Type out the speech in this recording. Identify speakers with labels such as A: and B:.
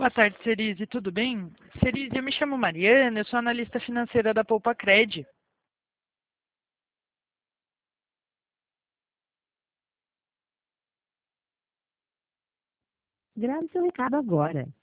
A: Boa tarde, Cerise, tudo bem? Cerise, eu me chamo Mariana, eu sou analista financeira da Poupa Cred.
B: Grave seu recado agora.